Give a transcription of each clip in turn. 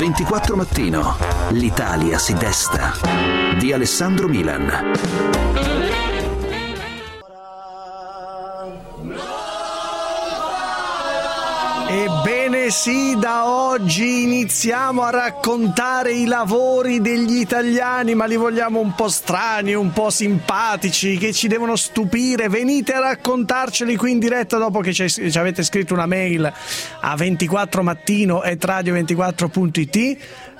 24 Mattino. L'Italia si desta. Di Alessandro Milan. Ebbene sì, da oggi iniziamo a raccontare i lavori degli italiani, ma li vogliamo un po' strani, un po' simpatici, che ci devono stupire. Venite a raccontarceli qui in diretta dopo che ci avete scritto una mail a 24mattino@radio24.it.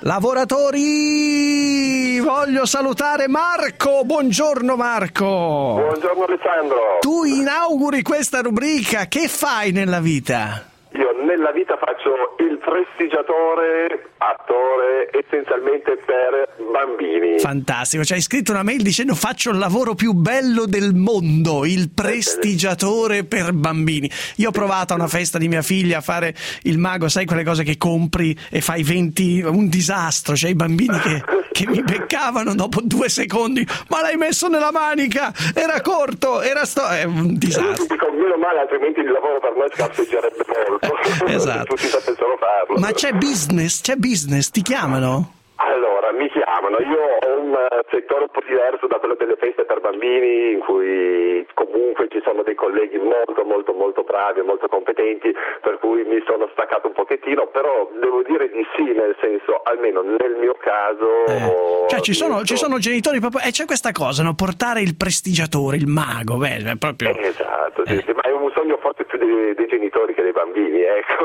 Lavoratori, voglio salutare Marco. Buongiorno Marco. Buongiorno Alessandro. Tu inauguri questa rubrica, che fai nella vita? Io nella vita faccio il prestigiatore, attore, essenzialmente per bambini. Fantastico, ci hai scritto una mail dicendo faccio il lavoro più bello del mondo, il prestigiatore per bambini. Io ho provato a una festa di mia figlia a fare il mago, sai quelle cose che compri e fai 20, un disastro, cioè i bambini che mi beccavano dopo 2 secondi, ma l'hai messo nella manica, era corto, è un disastro. Dico, meno male, altrimenti il lavoro per noi scarseggerebbe molto. Esatto. Tutti sapessero farlo. Ma c'è business, ti chiamano? Allora, mi chiamano, io ho un settore un po' diverso da quello delle feste per bambini, in cui comunque ci sono dei colleghi molto molto molto bravi e molto competenti, per cui mi sono staccato un pochettino, però devo dire di sì, nel senso, almeno nel mio caso... Cioè ci sono genitori proprio, c'è questa cosa, no? Portare il prestigiatore, il mago, è proprio... Esatto, sì, ma è un sogno forse più dei genitori che dei bambini, ecco.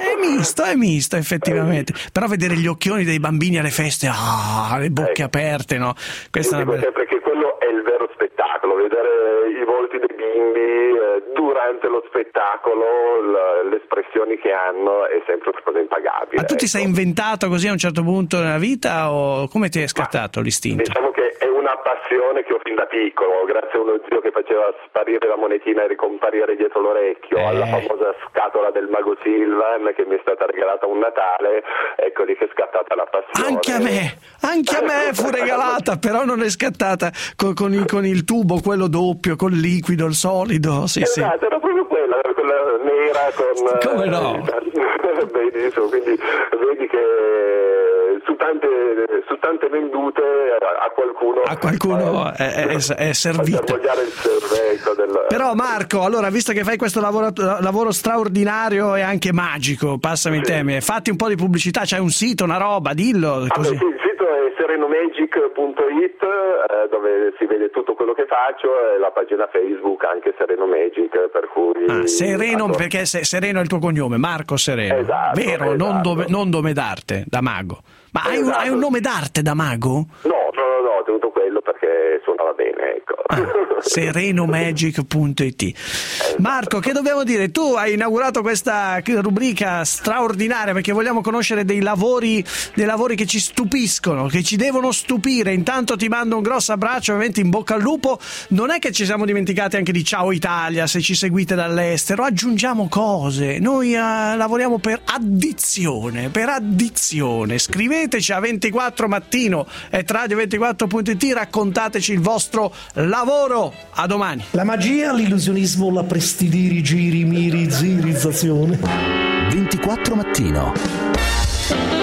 È misto effettivamente, però vedere gli occhioni dei bambini alle feste, le bocche aperte, no? Questa Io dico sempre che quello è il vero spettacolo, vedere i volti dei bimbi durante lo spettacolo, le espressioni che hanno è sempre una cosa impagabile. Ma tu ti sei inventato così a un certo punto nella vita o come ti è scattato l'istinto? Diciamo che è una passione che ho fin da piccolo, grazie a uno zio che faceva sparire la monetina e ricomparire dietro l'orecchio, alla famosa scatola del mago Silvan che mi è stata regalata un Natale, ecco lì che è scattata la passione. Anche a me fu regalata, però non è scattata con il tubo, quello doppio, col liquido, il solido, sì. Esatto, era proprio quella nera con... Come no? Benissimo, quindi vedi che su tante vendute a qualcuno è servita. Il cervello Però Marco, allora, visto che fai questo lavoro straordinario e anche magico, passami il termine, fatti un po' di pubblicità, c'hai un sito, una roba, dillo così. Sì, il sito è serenomagic.it, dove si vede tutto quello che faccio, e la pagina Facebook anche Sereno Magic, per cui... Sereno, perché Sereno è il tuo cognome, Marco Sereno. Esatto, vero, esatto. Non nome d'arte, da mago. Ma hai un nome d'arte da mago? No, ho tenuto quello perché suonava bene, ecco. Serenomagic.it. Marco, che dobbiamo dire? Tu hai inaugurato questa rubrica straordinaria perché vogliamo conoscere dei lavori che ci stupiscono, che ci devono stupire. Intanto ti mando un grosso abbraccio, ovviamente in bocca al lupo. Non è che ci siamo dimenticati anche di Ciao Italia, se ci seguite dall'estero, aggiungiamo cose. Noi lavoriamo per addizione. Scriveteci a 24mattino@radio24.it, raccontateci il vostro lavoro. A domani. La magia, l'illusionismo, la prestidirigirimirizzazione. 24 Mattino.